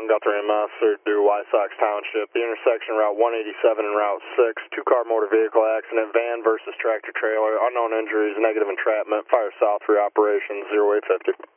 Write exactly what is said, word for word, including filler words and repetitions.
one, Guthrie M S, or due Wysox Township. The intersection Route one eighty-seven and Route six, two-car motor vehicle accident, van versus tractor trailer, unknown injuries, negative entrapment, fire south, reoperation, zero eight fifty.